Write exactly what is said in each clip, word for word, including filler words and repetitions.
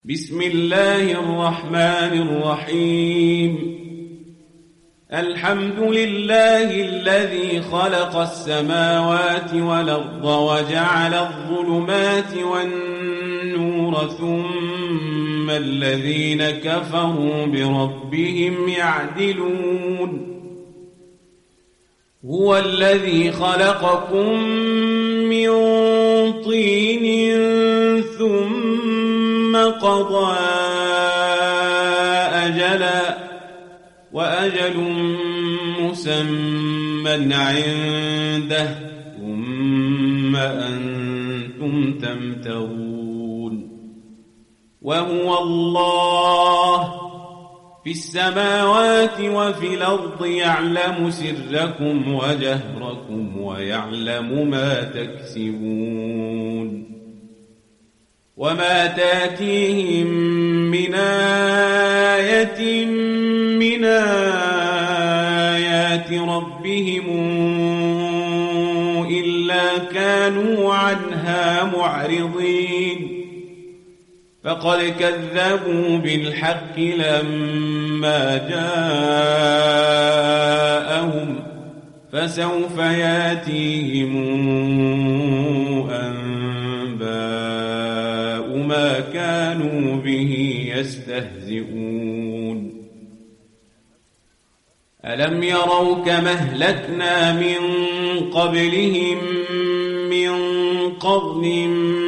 بسم الله الرحمن الرحيم. الحمد لله الذي خلق السماوات والأرض وجعل الظلمات والنور ثم الذين كفروا بربهم يعدلون. هو الذي خلقكم من طين ثم قضى أجلا وأجل مسمى عنده ثم أنتم تمترون. وهو الله في السماوات وفي الأرض يعلم سركم وجهركم ويعلم ما تكسبون. وما تاتيهم من آية من آيات ربهم إلا كانوا عنها معرضين. فقد كذبوا بالحق لما جاءهم فسوف ياتيهم أنباء ما كانوا به يستهزئون. ألم يروا كما أهلكنا من قبلهم من قرن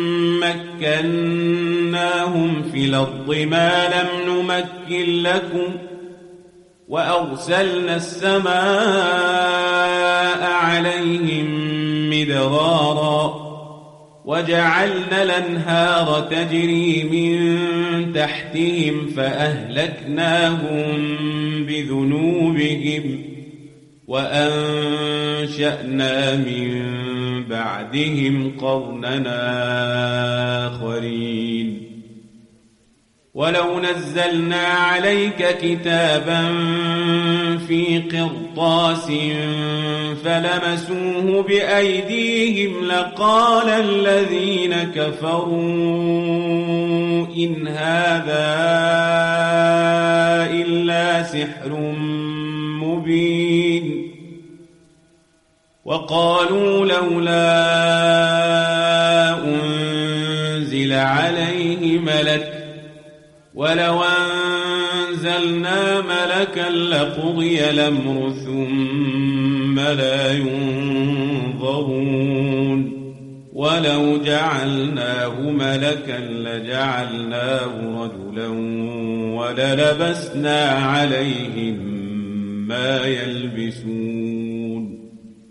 مكناهم في الأرض ما لم نمكن لكم وأرسلنا السماء عليهم مدرارا وجعلنا الأنهار تجري من تحتهم فأهلكناهم بذنوبهم وأنشأنا من بعدهم قرننا آخرين. ولو نزلنا عليك كتابا في قرطاس فلمسوه بأيديهم لقال الذين كفروا إن هذا إلا سحر مبين. وقالوا لولا أنزل عليه ملك ولو أنزلنا ملكا لقضي الأمر ثم لا ينظرون. ولو جعلناه ملكا لجعلناه رجلا وللبسنا عليهم ما يلبسون.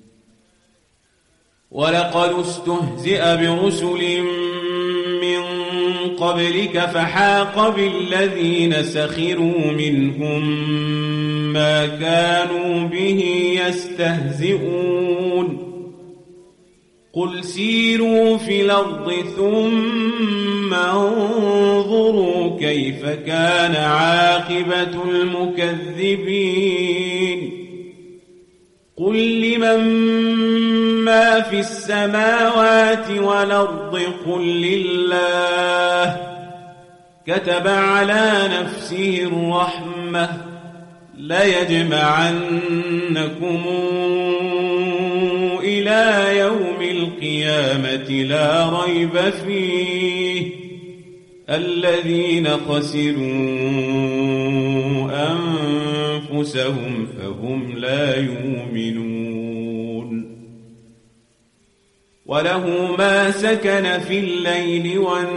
ولقد استهزئ برسل من قبلك فحاق بالذين سخروا منهم ما كانوا به يستهزئون. قل سيروا في الأرض ثم انظروا كيف كان عاقبة المكذبين. قل لمن ما في السماوات والأرض قل لله كتب على نفسه الرحمة ليجمعنكم إلى يوم القيامة لا ريب فيه الذين خسروا أنفسهم فهم لا يؤمنون. وله ما سكن في الليل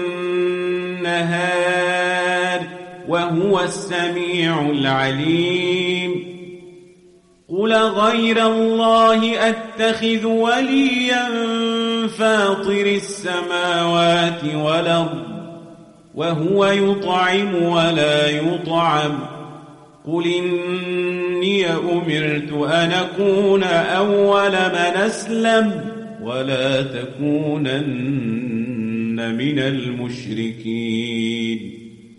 والنهار وهو السميع العليم. قل غير الله أتخذ وليا فاطر السماوات والأرض وهو يطعم ولا يطعم. قل إني أمرت أن أكون أول من أسلم ولا تكونن من المشركين.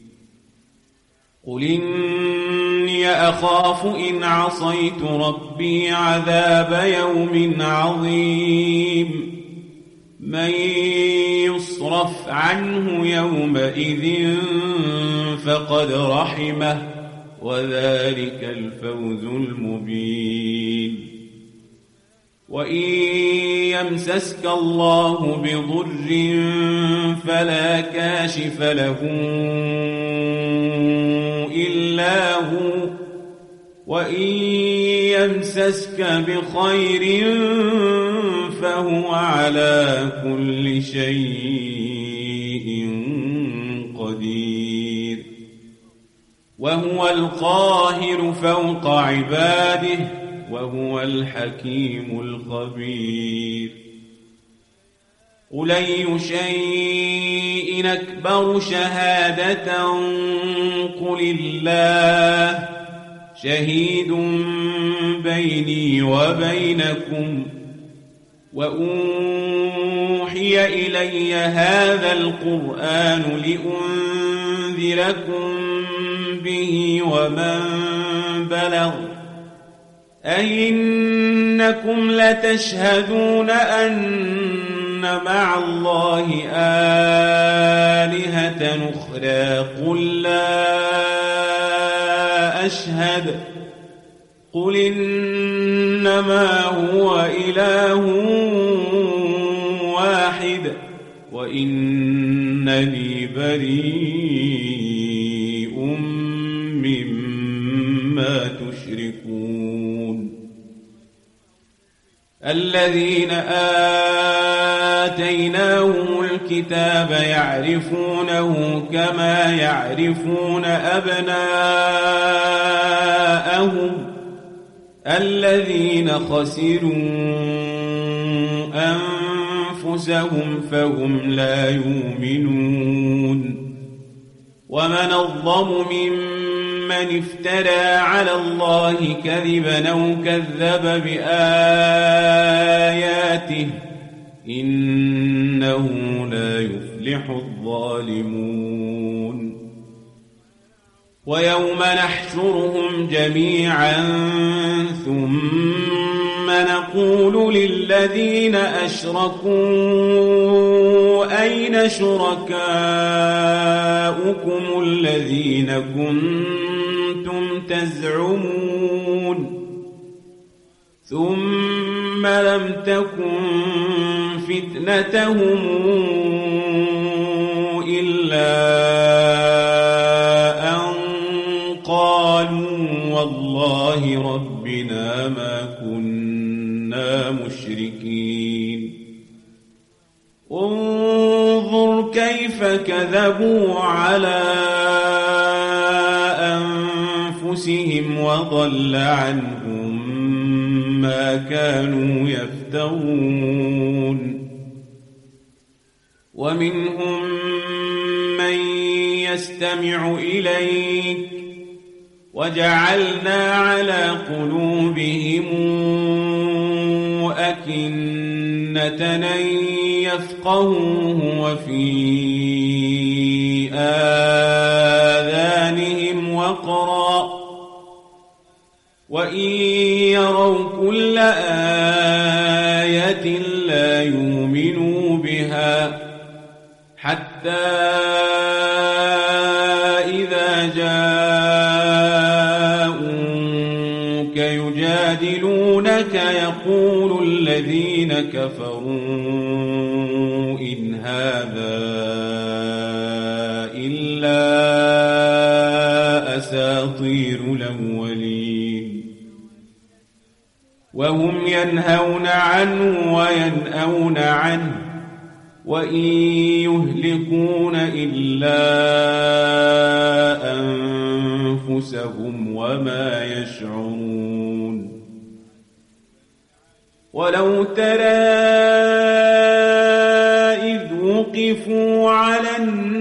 قل إني أخاف إن عصيت ربي عذاب يوم عظيم. من يصرف عنه يومئذ فقد رحمه وذلك الفوز المبين وإن يمسسك الله بضر فلا كاشف له إلا هو وإن يمسسك بخير فهو على كل شيء قدير وهو القاهر فوق عباده وهو الحكيم الخبير قل أي شيء أكبر شهادة قل الله شهيد بيني وبينكم وأوحي إلي هذا القرآن لأنذركم به ومن بلغ أئنكم لتشهدون أن مع الله آلهة أخرى قل لا أشهد قل إنما هو إله واحد وإنني بريء مما تشركون الذين آتيناهم الكتاب يعرفونه كما يعرفون أبناءهم الذين خسروا أنفسهم فهم لا يؤمنون ومن أظلم ممن افترى على الله كذبا أو كذب بآياته إنه لا يفلح الظالمون ويوم نحشرهم جميعا ثم نقول للذين أشركوا أين شركاؤكم الذين كنتم تزعمون ثم لم تكن فتنتهم إلا أن قالوا والله ربنا ما كنا مشركين انظر كيف كذبوا على أنفسهم وضل عنهم ما كانوا يفترون ومنهم من يستمع إليك وجعلنا على قلوبهم أكنة أن يفقهوه وفي آذانهم وقرا وإن يروا كل آية لا يؤمنوا بها حتى إذا جاءوك يجادلونك يقول الذين كفروا إن هذا إلا أساطير الأولين وهم ينهون عنه وينأون عنه وإن يهلكون إلا أنفسهم وما يشعرون ولو ترى إذ وقفوا على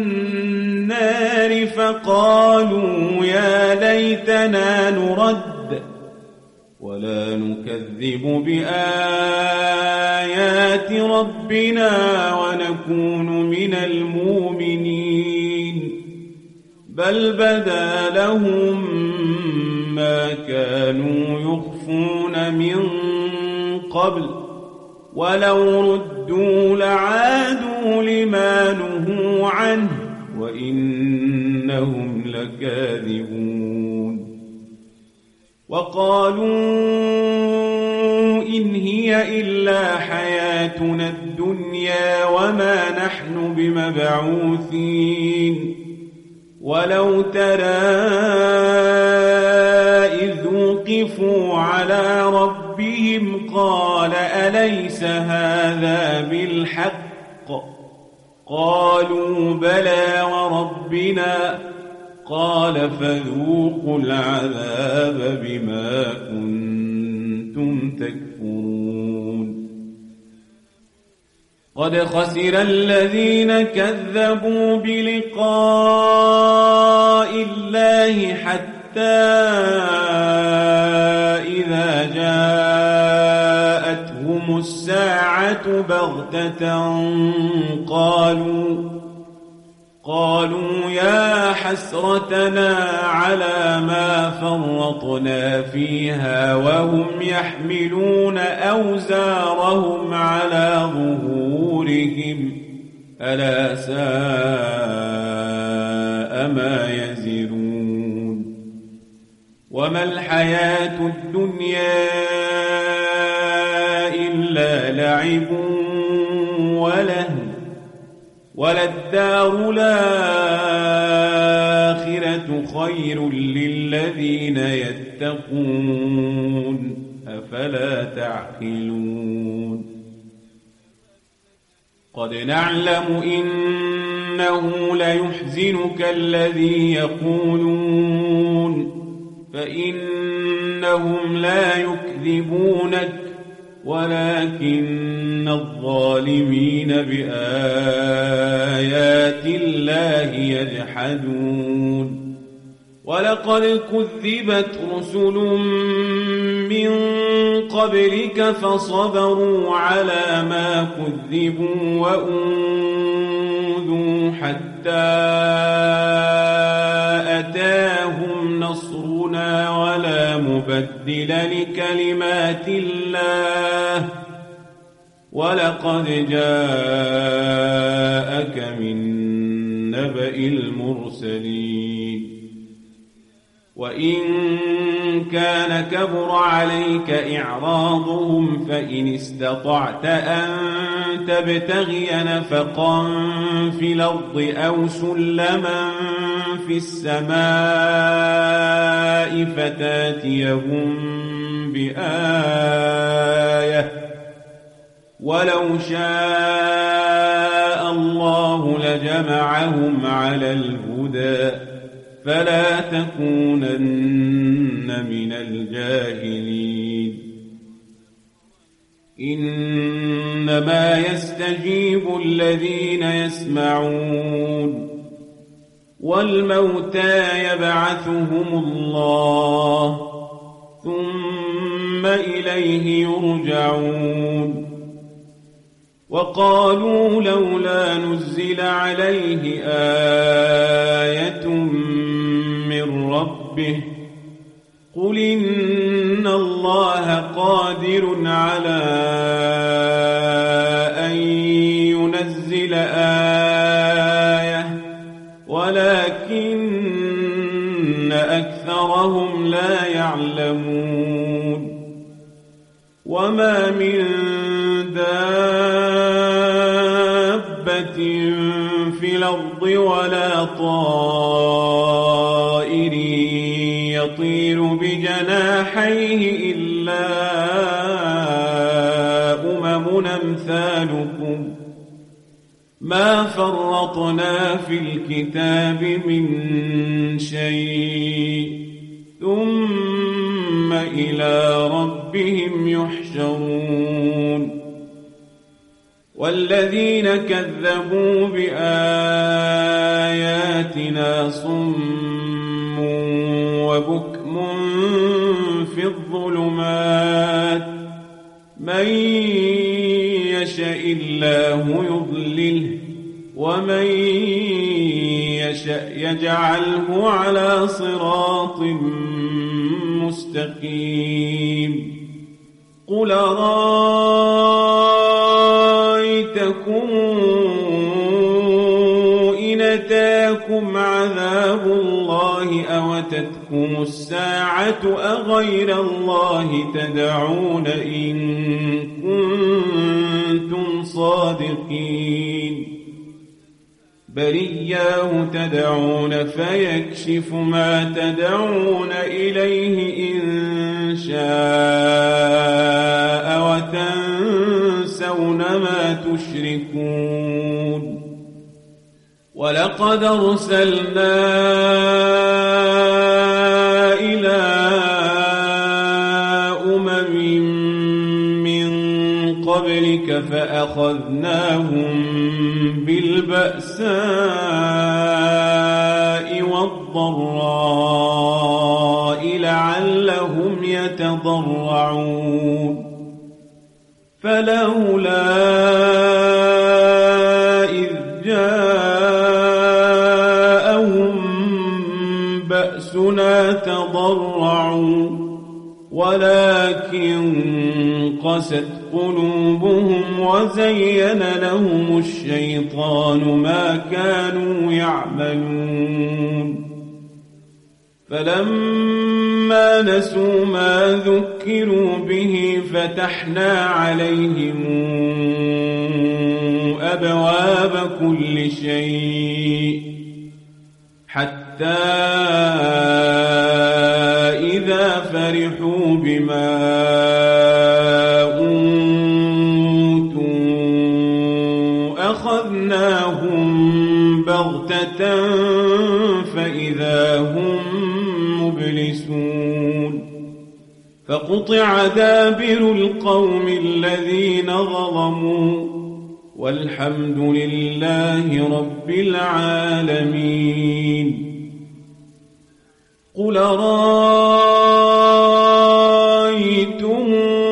النار فقالوا يا ليتنا نرد ولا نكذب بآيات ربنا ونكون من المؤمنين بل بدا لهم ما كانوا يخفون من قبل ولو ردوا لعادوا لما نهوا عنه وإنهم لكاذبون وقالوا إن هي إلا حياتنا الدنيا وما نحن بمبعوثين ولو ترى إذ وقفوا على ربهم قال أليس هذا بالحق قالوا بلى وربنا قال فذوقوا العذاب بما كنتم تكفرون قد خسر الذين كذبوا بلقاء الله حتى إذا جاءتهم الساعة بغتة قالوا قالوا يا حسرتنا على ما فرطنا فيها وهم يحملون أوزارهم على ظهورهم ألا ساء ما يزرون وما الحياة الدنيا إلا لعب ولهو وللدار الآخرة خير للذين يتقون أفلا تعقلون قد نعلم إنه ليحزنك الذي يقولون فإنهم لا يكذبونك ولكن الظالمين بآيات الله يجحدون ولقد كذبت رسل من قبلك فصبروا على ما كذبوا وأوذوا حتى أتاهم نصرنا ولا مبدل لكلمات الله ولقد جاءك من نبأ المرسلين وإن كان كبر عليك إعراضهم فإن استطعت أن تبتغي نفقا في الأرض أو سلما في السماء فتاتيهم بآية ولو شاء الله لجمعهم على الهدى فلا تكونن من الجاهلين إنما يستجيب الذين يسمعون والموتى يبعثهم الله ثم إليه يرجعون وقالوا لولا نزل عليه آية من ربه قل إن الله قادر على أن ينزل آية ولكن أكثرهم لا يعلمون وما من دابة في الأرض ولا طائر يطير بجناحيه إلا أمم أمثالكم ما فرطنا في الكتاب من شيء ثم إلى ربهم يحشرون والذين كذبوا بآياتنا صم وبكم في الظلمات من يشاء الله يضلله ومن يشاء يجعله على صراط مستقيم قل أرأيتم أرأيتكم إن أتاكم عذاب الله أوتتكم الساعة أغير الله تدعون إن كنتم صادقين بل إياه تدعون فيكشف ما تدعون إليه إن شاء وتنسون ما تشركون ولقد أرسلنا إلى أمم من قبلك فأخذناهم بالبأساء والضراء لعلهم يتضرعون فلولا إذ جاءهم بأسنا تضرعوا ولكن قست قلوبهم وزين لهم الشيطان ما كانوا يعملون فلما نسوا ما ذكروا به فتحنا عليهم أبواب كل شيء حتى إذا فرحوا بما أوتوا أخذناهم بغتة فإذا هم مبلسون فقطع دابر القوم الذين ظلموا والحمد لله رب العالمين قل رأيتم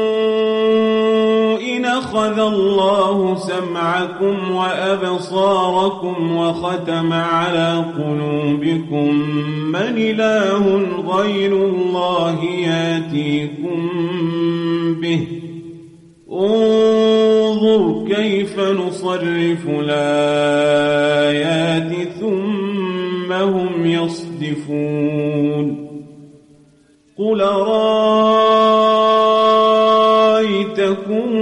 إن أخذ الله سمعكم وأبصاركم وختم على قلوبكم من إله غير الله ياتيكم به انظر كيف نصرف الآيات ثم هم يصدفون قل رأيتكم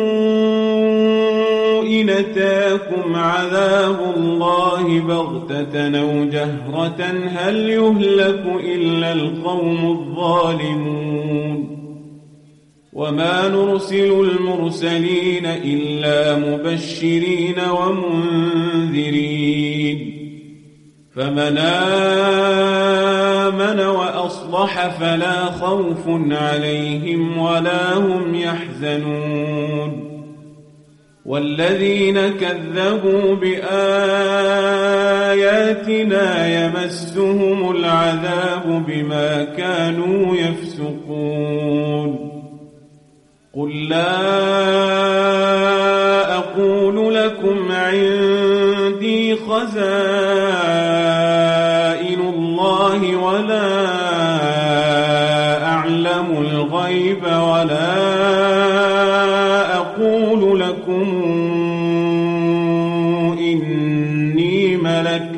إن أتاكم عذاب الله بغتة أو جهرة هل يهلك إلا القوم الظالمون وما نرسل المرسلين إلا مبشرين ومنذرين فمن آمن وأصلح فلا خوف عليهم ولا هم يحزنون والذين كذبوا بآياتنا يمسهم العذاب بما كانوا يفسقون قل لا أقول لكم عندي خزائن الله ولا أعلم الغيب ولا أقول لكم إني ملك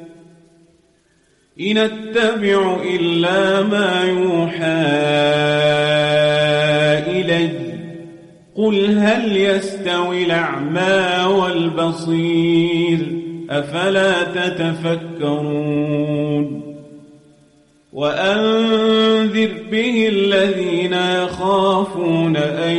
إن أتبع إلا ما يوحى إلي قل هل يستوي الأعمى والبصير أفلا تتفكرون وأنذر به الذين يخافون أن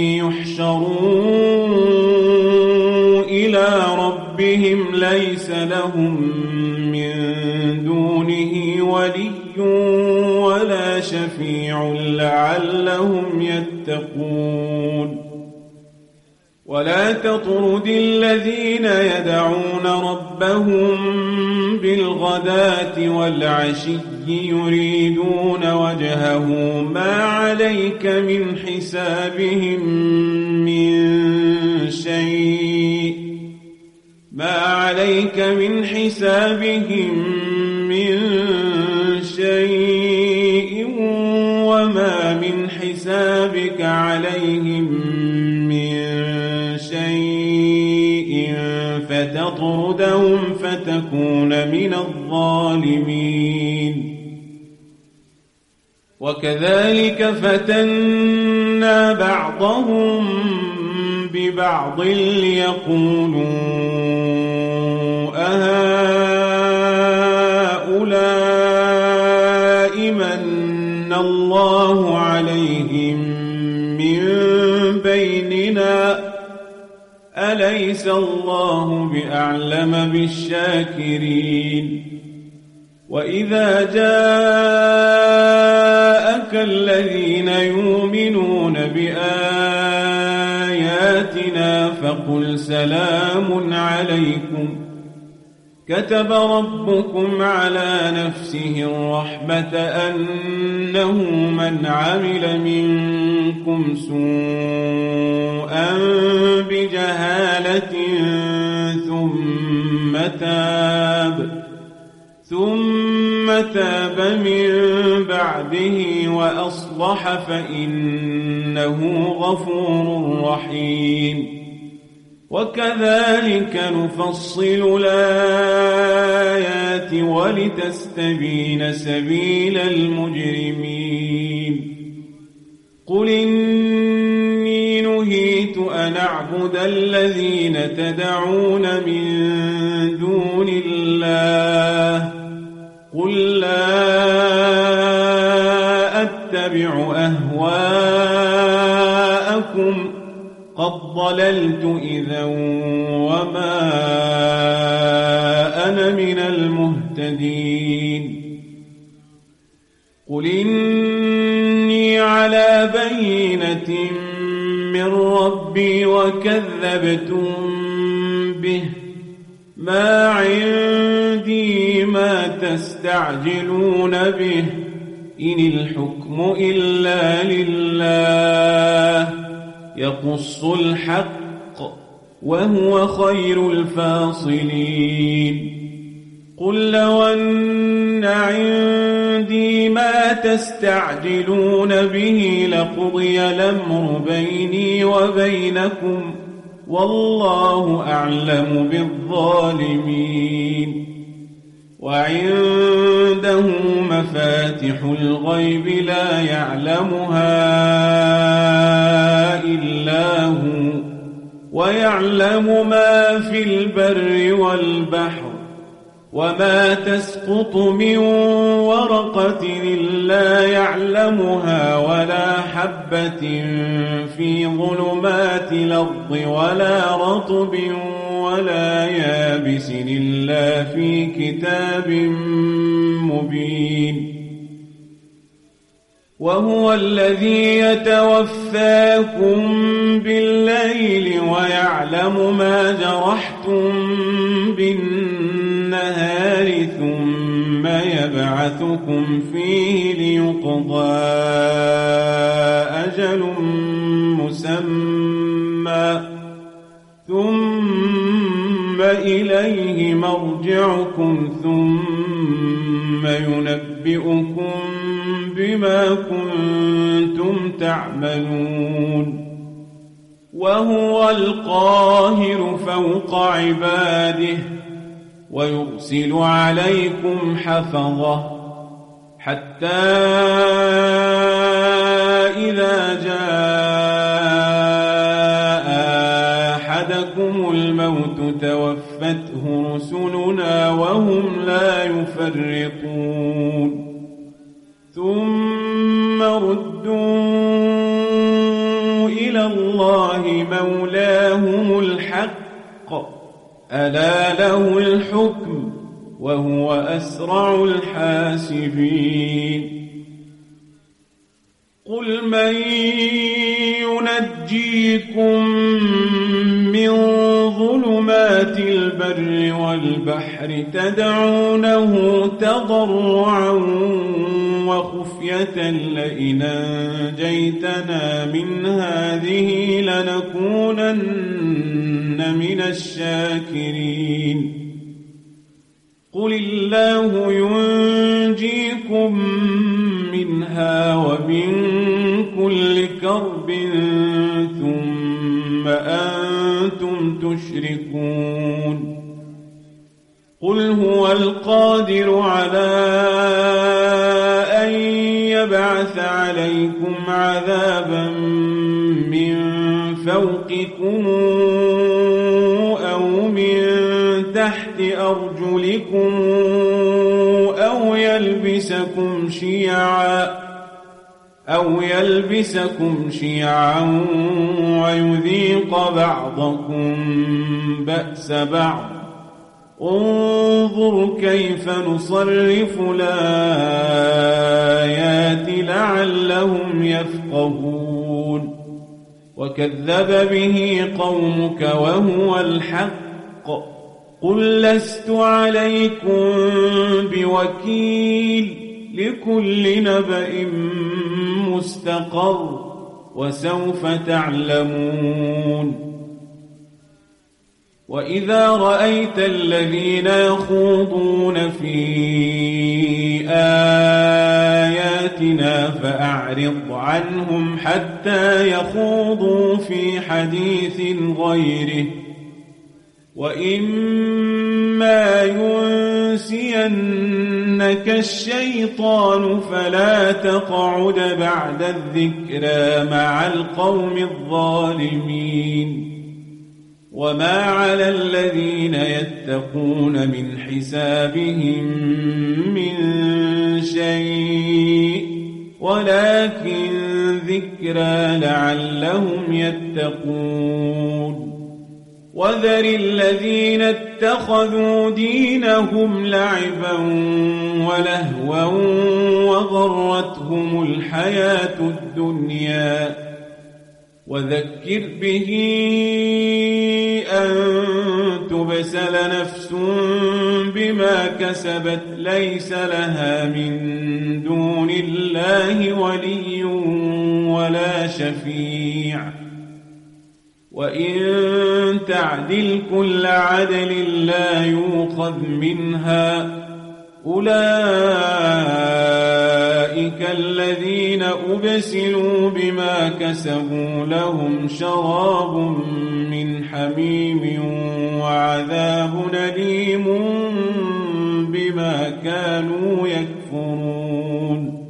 يحشروا إلى ربهم ليس لهم من دونه ولي ولا شفيع لعلهم يتقون ولا تطرد الذين يدعون ربهم بالغداة والعشي يريدون وجهه ما عليك من حسابهم من شيء ما عليك من حسابهم من شيء وما من حسابك عليهم من شيء تكون من الظالمين. وكذلك فتنا بعضهم ببعض ليقولوا أهؤلاء من الله عليهم من بيننا أليس الله بأعلم بالشاكرين. وإذا جاءك الذين يؤمنون بآياتنا فقل سلام عليكم كتب ربكم على نفسه الرحمة أنه من عمل منكم سوءا بجهالة ثم تاب ثم تاب من بعده وأصلح فإنه غفور رحيم. وكذلك نفصل الآيات ولتستبين سبيل المجرمين. قل إني نهيت أن أعبد الذين تدعون من دون الله قل لا أتبع أهواءكم قد ضللت إذا وما أنا من المهتدين. قل إني على بينة من ربي وكذبتم به ما عندي ما تستعجلون به إن الحكم إلا لله يقص الحق وهو خير الفاصلين. قل لو أن عندي ما تستعجلون به لقضي الأمر بيني وبينكم والله أعلم بالظالمين. وعنده مفاتح الغيب لا يعلمها إلا هو ويعلم ما في البر والبحر وما تسقط من ورقة إلا يعلمها ولا حبة في ظلمات الأرض ولا رطب ولا يابس إلا في كتاب مبين. وهو الذي يتوفاكم بالليل ويعلم ما جرحتم بالنهار ثم يبعثكم فيه ليقضى أجل مسمى ثم إليه مرجعكم ثم ينبئكم بما كنتم تعملون. وهو القاهر فوق عباده ويرسل عليكم حفظة حتى إذا جاء أحدكم الموت توفته رسلنا وهم لا يفرطون ثم ردوا إلى الله مولاهم الحق ألا له الحكم وهو أسرع الحاسبين. قل من ينجيكم من ظلمات البر والبحر تدعونه تضرعا وخفية لئن أنجيتنا من هذه لنكونن من الشاكرين. قل الله ينجيكم منها ومن كل كرب ثم أنتم تشركون. قل هو القادر على أن يبعث عليكم عذابا من فوقكم أو من تحت أرجلكم أو يلبسكم شيعا أو يلبسكم شيعا ويذيق بعضكم بأس بعض انظر كيف نصرف الآيات لعلهم يفقهون وكذب به قومك وهو الحق قل لست عليكم بوكيل لكل نبأ مستقر وسوف تعلمون وإذا رأيت الذين يخوضون في آياتنا فأعرض عنهم حتى يخوضوا في حديث غيره وإما ينسينك الشيطان فلا تقعد بعد الذكرى مع القوم الظالمين وما على الذين يتقون من حسابهم من شيء ولكن ذكرى لعلهم يتقون وذر الذين اتخذوا دينهم لعبا ولهوا وغرتهم الحياة الدنيا وذكر به أن تبسل نفس بما كسبت ليس لها من دون الله ولي ولا شفيع وإن تعدل كل عدل لا يؤخذ منها أولئك الذين أبسلوا بما كسبوا لهم شراب من حميم وعذاب أليم بما كانوا يكفرون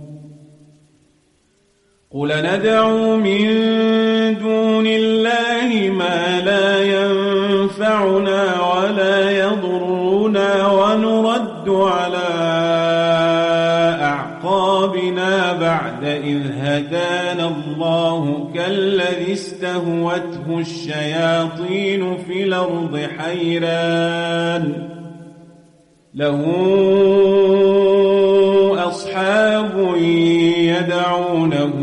قل ندعو من دون الله ما لا ينفعنا ولا يضرنا ونرد على أعقابنا بعد إذ هدانا الله كالذي استهوته الشياطين في الأرض حيران له أصحاب يدعونه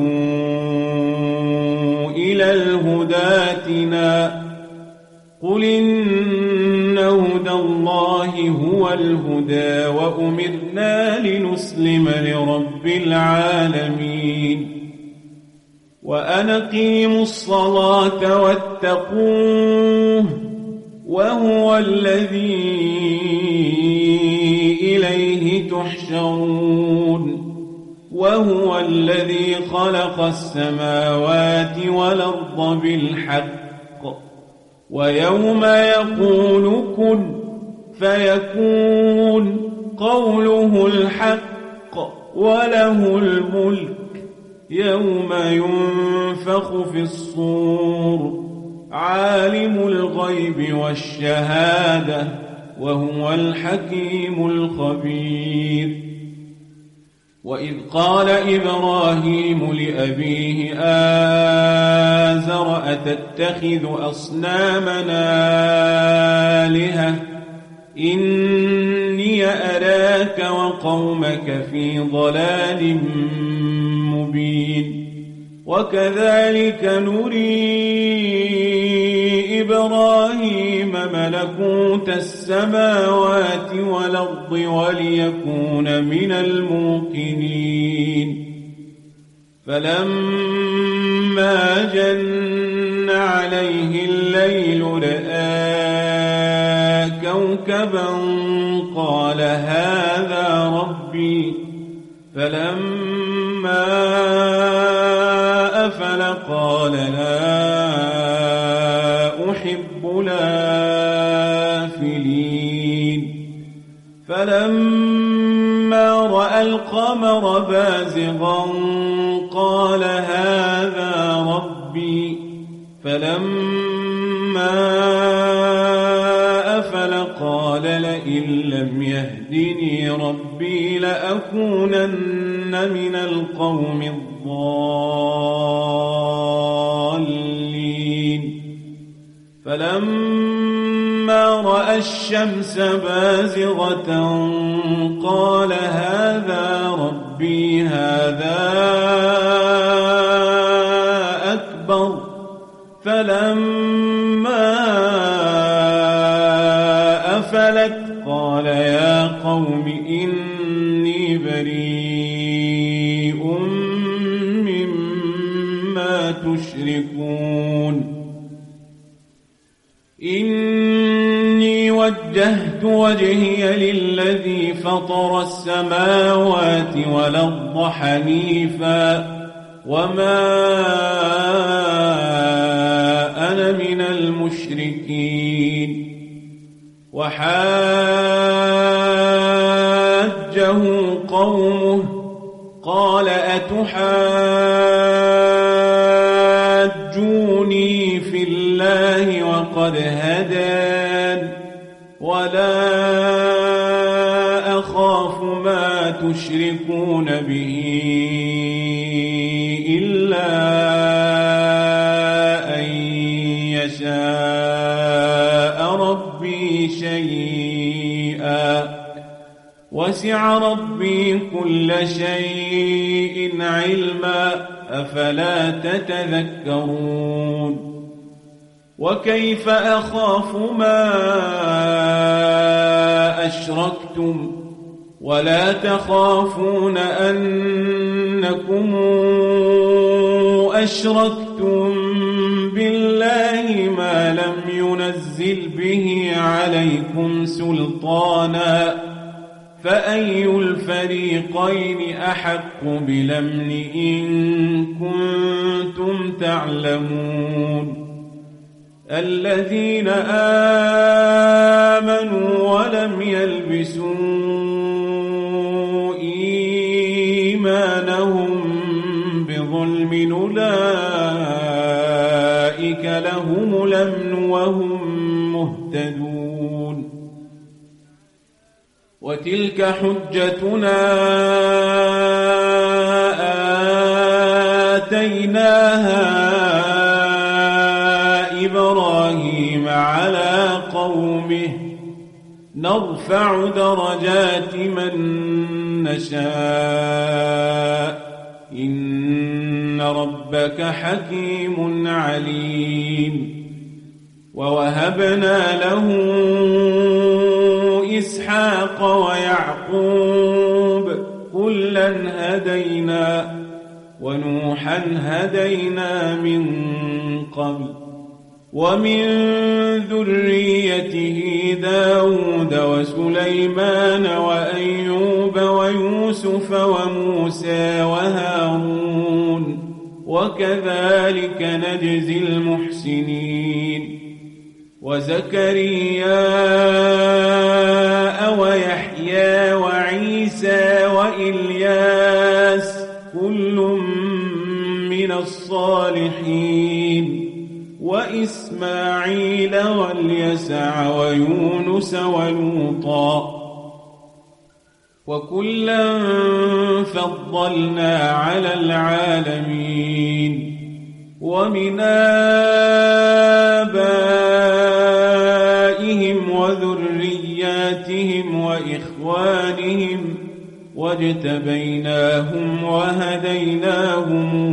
إلى الهدى ائتنا قل إن هدى الله هو الهدى وأمرنا لنسلم لرب العالمين وأن أقيموا الصلاة واتقوه وهو الذي إليه تحشرون وهو الذي خلق السماوات والأرض بالحق ويوم يقول كن فيكون قوله الحق وله الملك يوم ينفخ في الصور عالم الغيب والشهادة وهو الحكيم الخبير وإذ قال إبراهيم لأبيه آزر أتتخذ أصنامنا آلهة إني أراك وقومك في ضلال مبين وكذلك نري إبراهيم ملكوت السماوات والأرض وليكون من الموقنين فلما جن عليه الليل رأى كوكبا قال هذا ربي فلما أفل قال لا أحب الآفلين القمر بازغا قال هذا ربي فلما أفل قال لئن لم يهدني ربي لأكونن من القوم الضالين فلما رأى الشمس بازغة قال هذا ربي هذا أكبر فلما أفلت قال يا قوم إني بريء مما تشركون إني وجهت وجهي للذي فطر السماوات والأرض حنيفا وما أنا من المشركين وحاجه قومه قال أتحاجوني في الله وقد هدان ولا أخاف ما تشركون به إلا أن يشاء ربي شيئا وسع ربي كل شيء علما أفلا تتذكرون وكيف أخاف ما أشركتم ولا تخافون أنكم أشركتم بالله ما لم ينزل به عليكم سلطانا فأي الفريقين أحق بالأمن إن كنتم تعلمون الذين آمنوا ولم يلبسوا إيمانهم بظلم أولئك لهم الأمن وهم مهتدون وتلك حجتنا آتيناها إبراهيم على قومه نرفع درجات من نشاء إن ربك حكيم عليم ووهبنا له إسحاق ويعقوب كلا هدينا ونوحا هدينا من قبل ومن ذريته داود وسليمان وأيوب ويوسف وموسى وهارون وكذلك نجزي المحسنين وزكريا ويحيى وعيسى وإلياس كل من الصالحين وإسماعيل واليسع ويونس ولوطا وكلا فضلنا على العالمين ومن آبائهم وذرياتهم وإخوانهم واجتبيناهم وهديناهم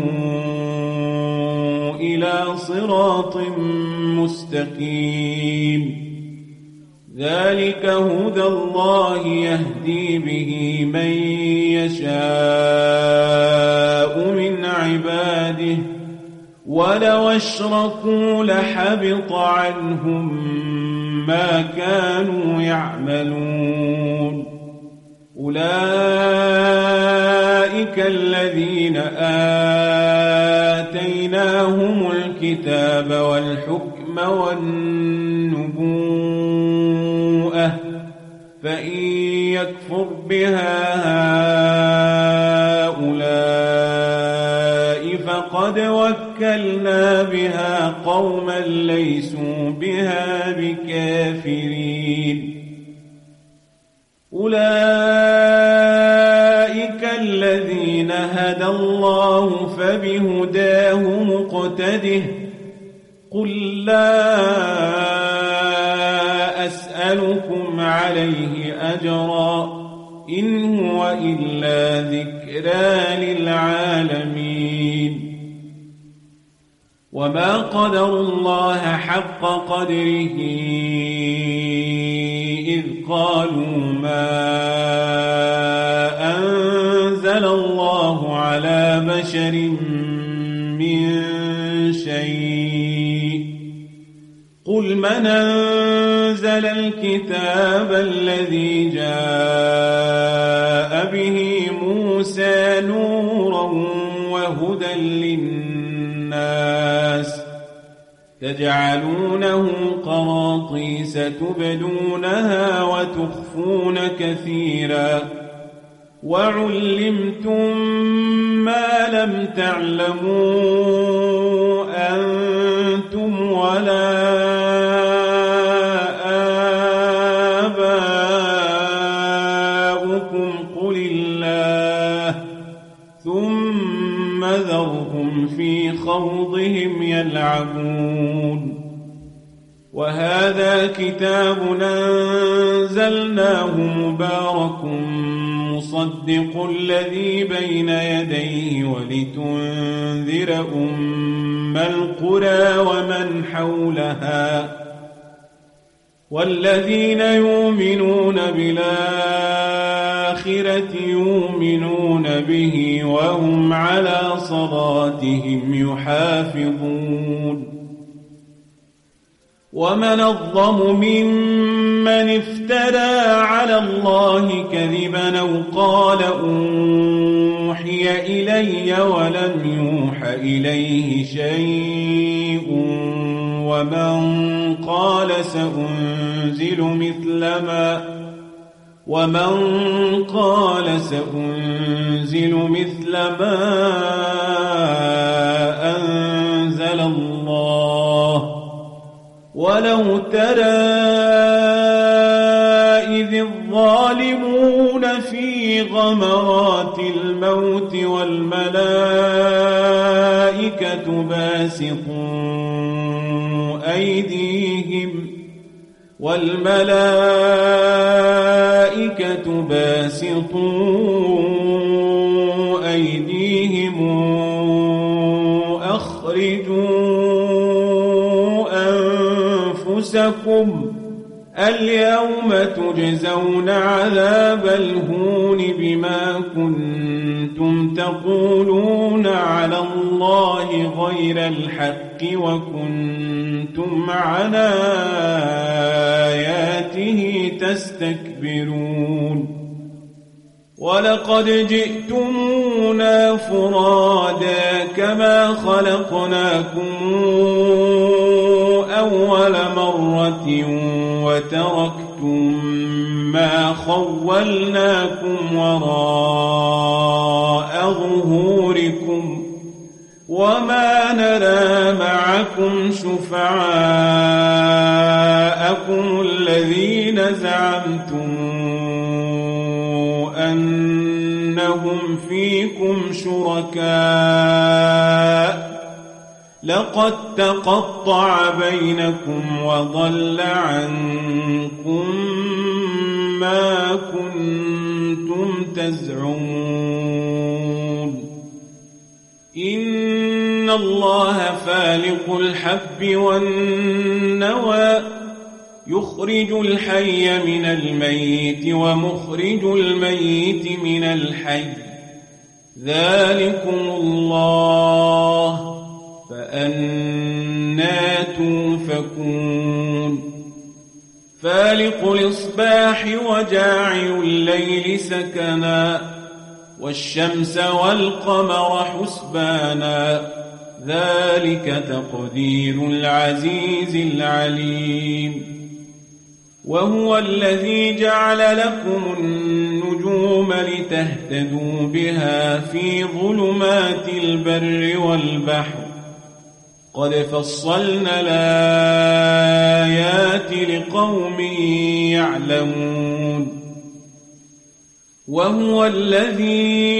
إلى صراط مستقيم ذلك هدى الله يهدي به من يشاء من عباده ولو أشركوا لحبط عنهم ما كانوا يعملون أولئك الذين آتيناهم الكتاب والحكم والنبوءة فإن يكفر بها وقد وكلنا بها قوما ليسوا بها بكافرين أولئك الذين هدى الله فبهداه مقتده قل لا أسألكم عليه أجرا إن هو إلا ذكرى للعالمين وما قدروا الله حق قدره إذ قالوا ما أنزل الله على بشر من شيء قل من أنزل الكتاب الذي جاء به موسى نورا وهدى للناس تجعلونه قراطيس تبدونها وتخفون كثيرا وعلمتم ما لم تعلموا أنتم ولا آباؤكم قل الله ثم ذرهم في خوضهم يلعبون وهذا كتاب أنزلناه مبارك مصدق الذي بين يديه ولتنذر أم القرى ومن حولها والذين يؤمنون بالآخرة يؤمنون به وهم على صلاتهم يحافظون ومن الظلم ممن افترى على الله كذبا أو قال أوحي إلي ولم يوح إليه شيء ومن قال سأنزل مثل ما ومن قال سأنزل مثل ما أنزل الله ولو ترى إذ الظالمون في غمرات الموت والملائكة باسطوا أيديهم والملائكة باسطوا أيديهم أخرجوا أنفسكم اليوم تجزون عذاب الهون بما كنتم تقولون على الله غير الحق وكنتم عن آياته تستكبرون ولقد جئتمونا فرادا كما خلقناكم أول مرة وتركتم ما خولناكم وراء ظهوركم وما نرى معكم شفعاءكم الذين زعمتم أنهم فيكم شركاء لقد تقطع بينكم وضل عنكم ما كنتم تزعمون إن الله فالق الحب والنوى يخرج الحي من الميت ومخرج الميت من الحي ذلكم الله فأنى توفكون فالق الإصباح وجاعل الليل سكنا والشمس والقمر حسبانا ذلك تقدير العزيز العليم وهو الذي جعل لكم النجوم لتهتدوا بها في ظلمات البر والبحر قد فصلنا الآيات لقوم يعلمون وهو الذي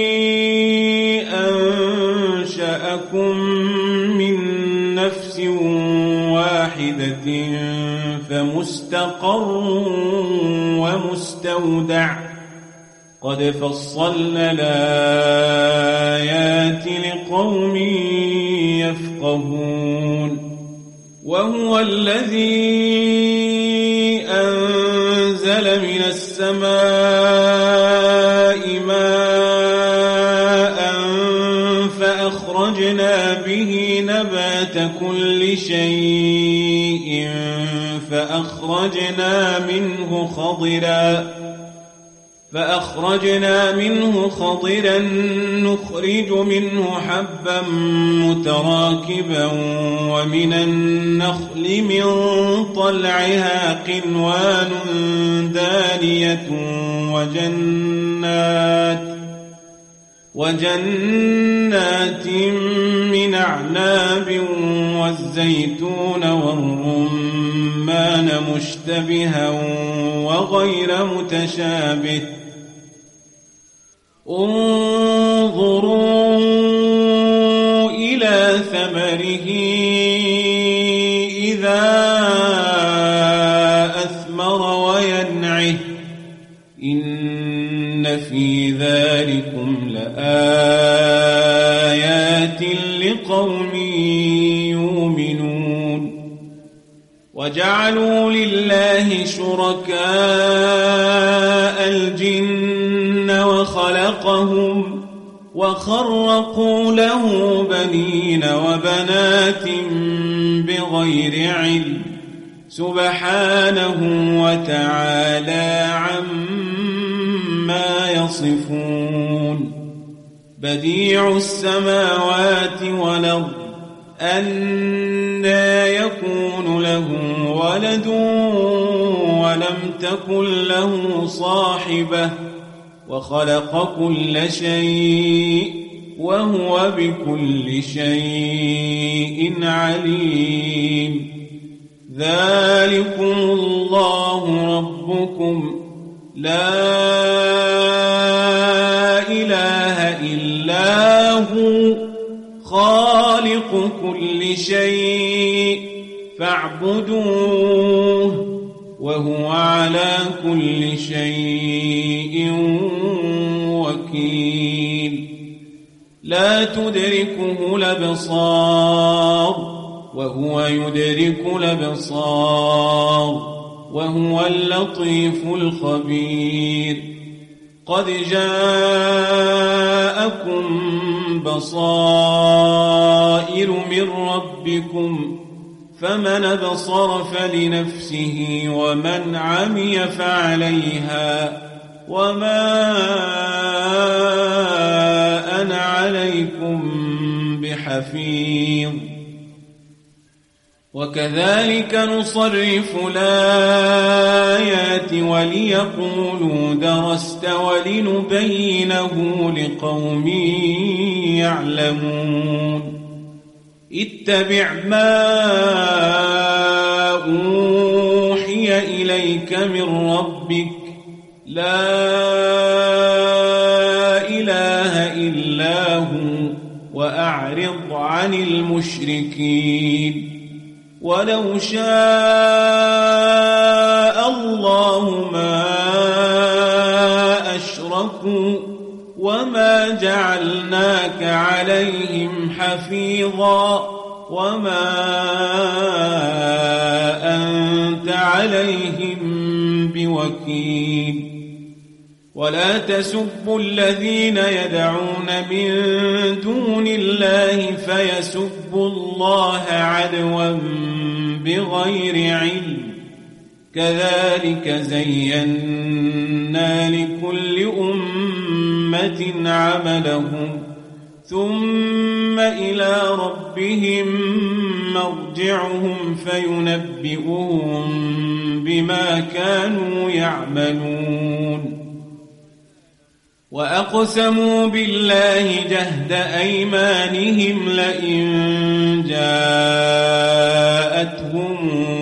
أنشأكم من نفس واحدة فمستقر ومستودع قد فصلنا الآيات لقوم يفقهون وهو الذي أنزل من السماء ماء فأخرجنا به نبات كل شيء فأخرجنا منه خضرا فأخرجنا منه خضرا نخرج منه حبا متراكبا ومن النخل من طلعها قنوان دانية وجنات وجنات من أعناب والزيتون والرمان مشتبها وغير متشابه انظروا إلى ثمره إذا أثمر وينعه إن في ذلكم لآيات لقوم يؤمنون وجعلوا لله شركاء الجن وخلقهم وخرقوا له بنين وبنات بغير علم سبحانه وتعالى عما يصفون بديع السماوات والأرض أنى يكون له ولد ولم تكن له صاحبة وخلق كل شيء وهو بكل شيء عليم ذلكم الله ربكم لا إله إلا هو خالق كل شيء فاعبدوه وهو على كل شيء وكيل لا تدركه الأبصار وهو يدرك الأبصار وهو اللطيف الخبير قد جاءكم بصائر من ربكم فمن أبصر فلنفسه ومن عمي فعليها وما أنا عليكم بحفيظ وكذلك نصرف الآيات وليقولوا درست ولنبينه لقوم يعلمون اتبع ما أوحي إليك من ربك لا إله إلا هو وأعرض عن المشركين ولو شاء الله ما أشركوا وما جعلناك عليهم حفيظا وما أنت عليهم بوكيل ولا تسبوا الذين يدعون من دون الله فيسبوا الله عدوا بغير علم كذلك زينا لكل أمة عملهم ثم إلى ربهم مرجعهم فينبئهم بما كانوا يعملون وأقسموا بالله جهد أيمانهم لئن جاءتهم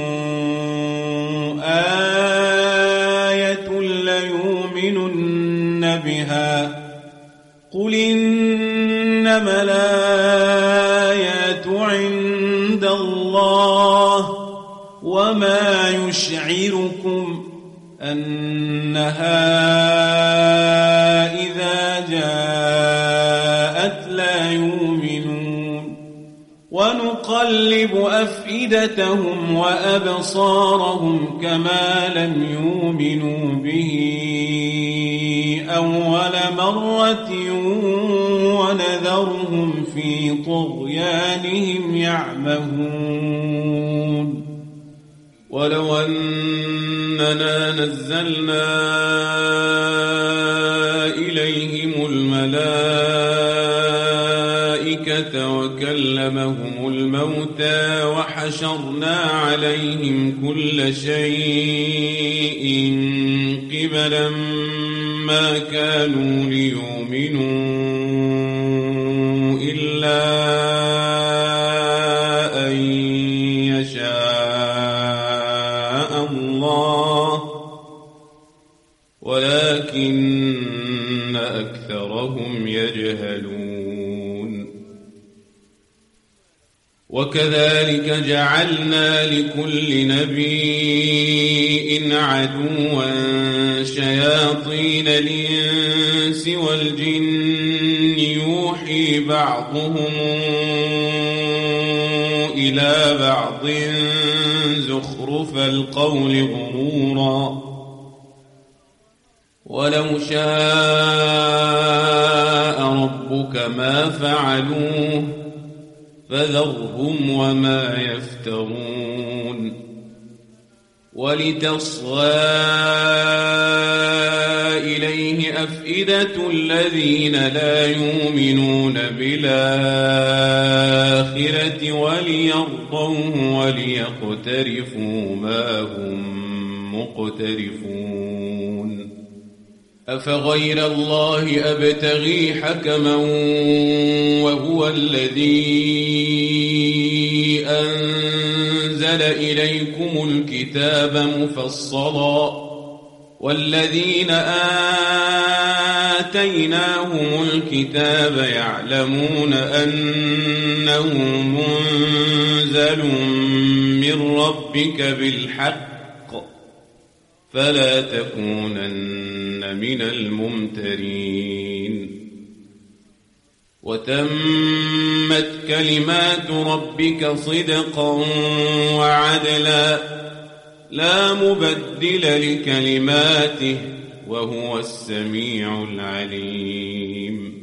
آية ليؤمنن بها قل إنما الآيات عند الله وما يشعركم أنها إذا جاءت لا يؤمنون ونقلب أفئدتهم وأبصارهم كما لم يؤمنوا به أول مرة ونذرهم في طغيانهم يعمهون ولو أننا نزلنا إليهم الملائكة وكلمهم الموتى وحشرنا عليهم كل شيء قبلا ما كانوا ليؤمنوا إلا أن يشاء الله ولكن أكثرهم يجهلون وكذلك جعلنا لكل نبي عدوا شياطين الإنس والجن يوحي بعضهم إلى بعض زخرف القول غرورا ولو شاء ربك ما فعلوه فذرهم وما يفترون ولتصغى إليه أفئدة الذين لا يؤمنون بالآخرة وليرضوه وليقترفوا ما هم مقترفون أفغير الله أبتغي حكما وهو الذي أنزل إليكم الكتاب مفصلا والذين آتيناهم الكتاب يعلمون أنه منزل من ربك بالحق فلا تكونن من الممترين وتمت كلمات ربك صدقا وعدلا لا مبدل لكلماته وهو السميع العليم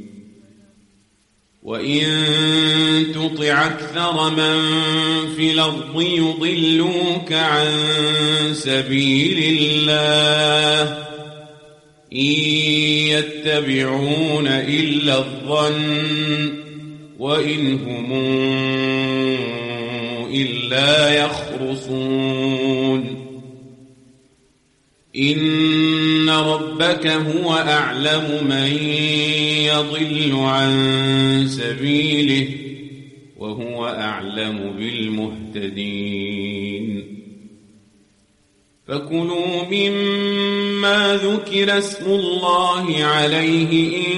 وإن تطع أكثر من في الأرض يضلوك عن سبيل الله إن يتبعون إلا الظن وإن هم إلا يخرصون إن ربك هو أعلم من يضل عن سبيله وهو أعلم بالمهتدين فكلوا مما ذكر اسم الله عليه إن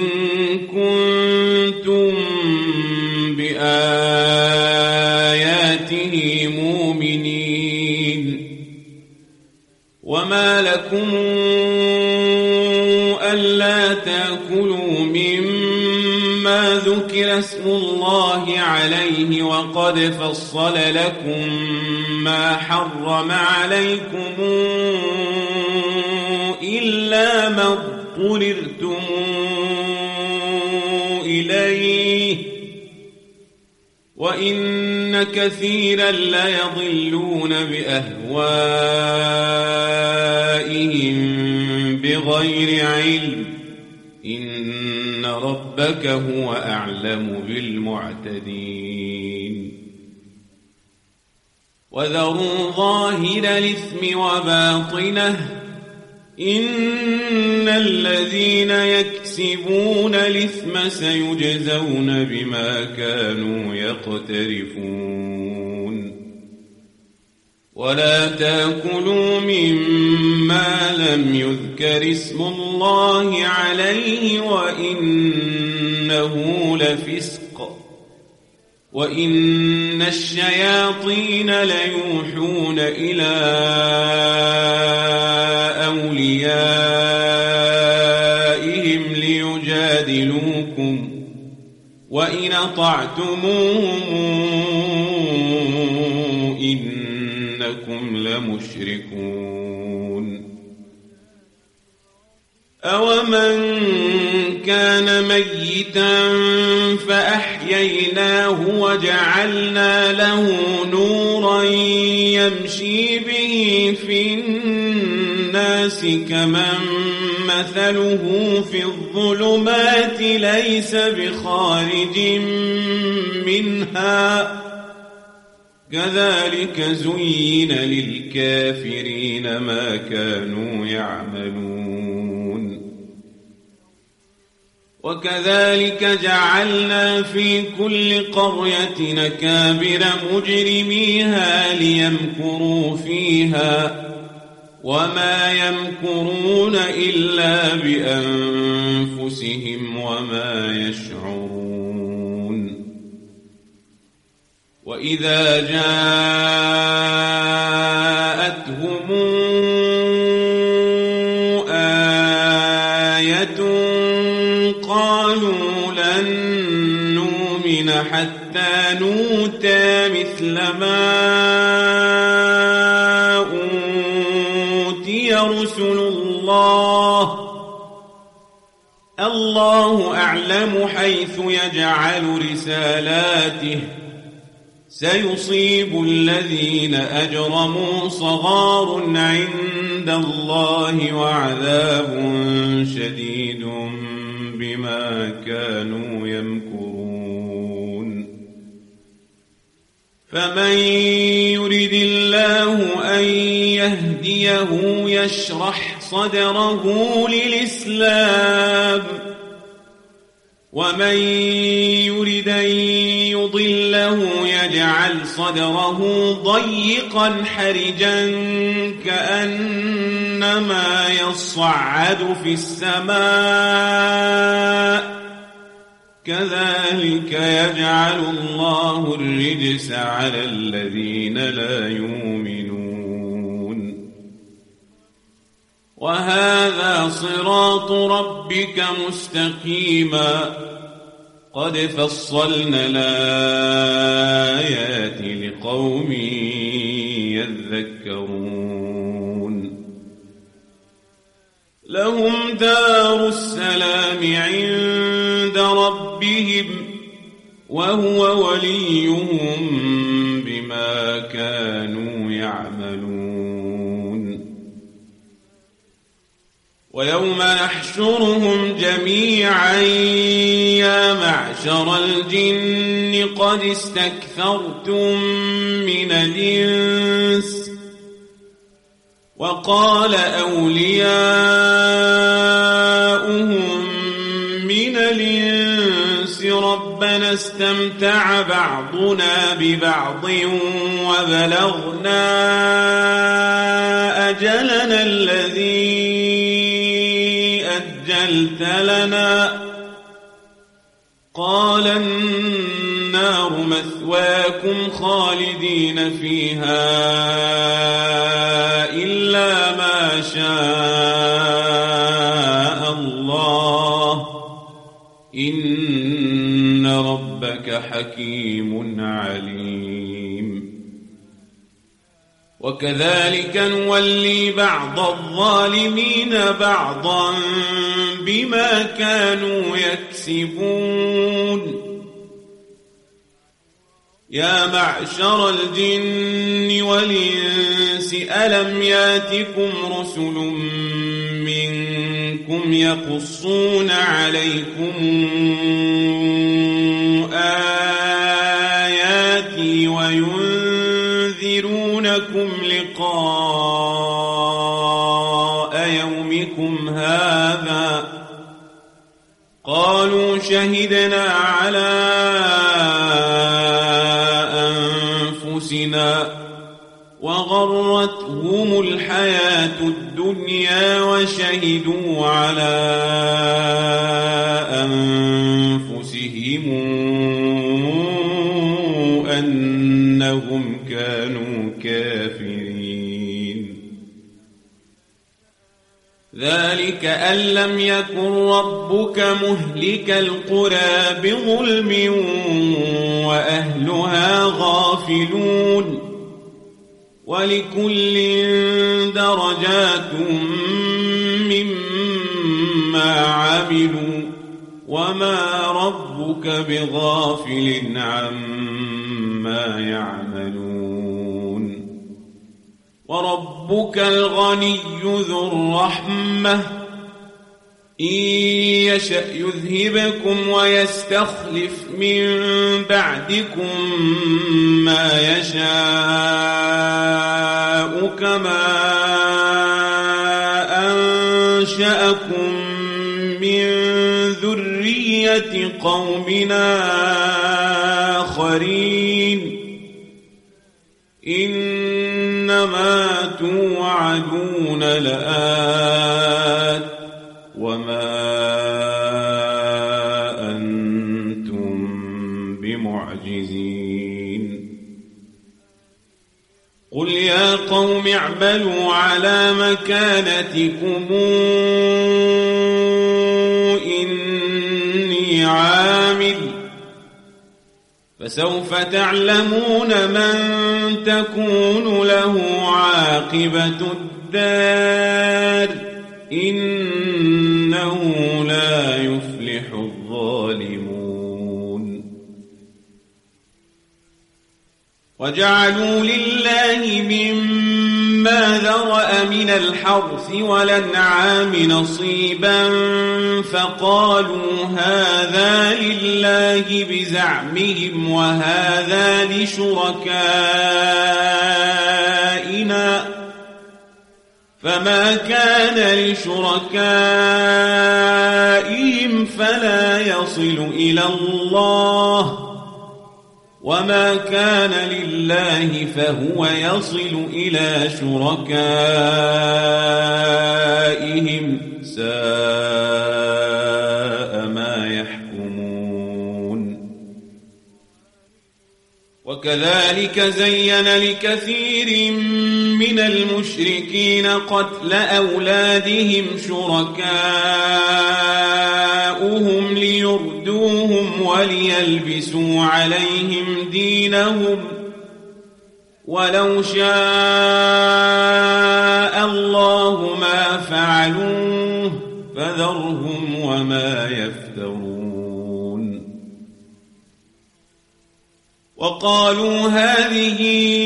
كنتم بآياته مؤمنين وما لكم ألا تأكلوا مما ذكر اسم الله عليه وقد فصل لكم ما حرم عليكم إلا ما اضطررتم إليه وإن كثيرا ليضلون بأهوائهم بغير علم إن ربك هو أعلم بالمعتدين وذروا ظاهر الإثم وباطنه إن الذين يكسبون الإثم سيجزون بما كانوا يقترفون ولا تأكلوا مما لم يذكر اسم الله عليه وإنه لفسق وإن الشياطين ليوحون إلى أوليائهم ليجادلوكم وإن أطعتموهم إنكم لمشركون أومن كان ميتا فأحييناه وجعلنا له نورا يمشي به في الناس كمن مثله في الظلمات ليس بخارج منها كذلك زين للكافرين ما كانوا يعملون وكذلك جعلنا في كل قرية أكابر مجرميها ليمكروا فيها وما يمكرون إلا بأنفسهم وما يشعرون وإذا جاءتهم آية قالوا لن نؤمن حتى نؤتى مثل ما أوتي رسل الله الله أعلم حيث يجعل رسالاته سيصيب الذين أجرموا صغار عند الله وعذاب شديد بما كانوا يمكرون فمن يرد الله أن يهديه يشرح صدره للإسلام ومن يرد أن يضله يجعل صدره ضيقا حرجا كأنما يصعد في السماء كذلك يجعل الله الرجس على الذين لا يؤمنون وهذا صراط ربك مستقيما قد فصلنا الآيات لقوم يذكرون لهم دار السلام عند ربهم وهو وليهم بما كانوا يعملون ويوم نحشرهم جميعا يا معشر الجن قد استكثرتم من الإنس وقال أولياؤهم من الإنس ربنا استمتع بعضنا ببعض وبلغنا أجلنا الذي أجلت لنا قال النار مثواكم خالدين فيها إلا ما شاء الله إن ربك حكيم عليم وكذلك نولي بعض الظالمين بعضا بما كانوا يكسبون يا معشر الجن والإنس ألم ياتكم رسل منكم منكم يقصون عليكم آياتي وينذرونكم لقاء يومكم هذا قالوا شهدنا على أنفسنا وغرتهم الحياة الدنيا وشهدوا على أنفسهم أنهم كانوا كافرين. ذلك أن لم يكن ربك مهلك القرى بظلم وأهلها غافلون ولكل درجات مما عملوا وما ربك بغافل عما يعملون. وربك الغني ذو الرحمة إن يشأ يذهبكم ويستخلف من بعدكم ما يشاء كما أنشأكم من ذرية قومنا آخرين إنما توعدون لآت وما أنتم بمعجزين. قل يا قوم اعملوا على مكانتكم إني عامل فسوف تعلمون من تكون له عاقبة الدار إنه لا يفلح الظالمون. وجعلوا لله مما ذرأ من الحرث والأنعام نصيبا فقالوا هذا لله بزعمهم وهذا لشركائنا فما كان لشركائهم فلا يصل إلى الله وما كان لله فهو يصل إلى شركائهم ساء ما يحكمون. وكذلك زين لكثير من المشركين قتل أولادهم شركاؤهم ليردوهم وليلبسوا عليهم دينهم ولو شاء الله ما فعلوه فذرهم وما يفترون. وقالوا هذه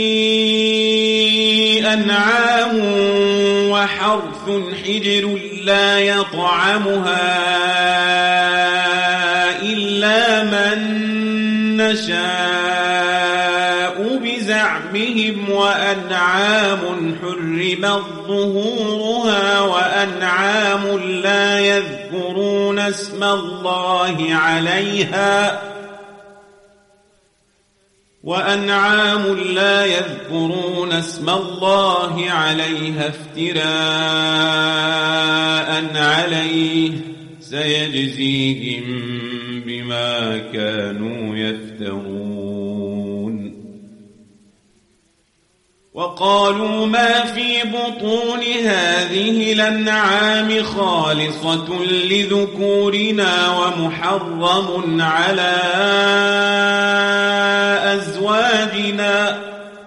أنعام وحرث حجر لا يطعمها إلا من نشاء بزعمهم وأنعام حرمت ظهورها وأنعام لا يذكرون اسم الله عليها وأنعام لا يذكرون اسم الله عليها افتراء عليه سيجزيهم بما كانوا يفترون. وقالوا ما في بطون هذه الأنعام خالصة لذكورنا ومحرم على أزواجنا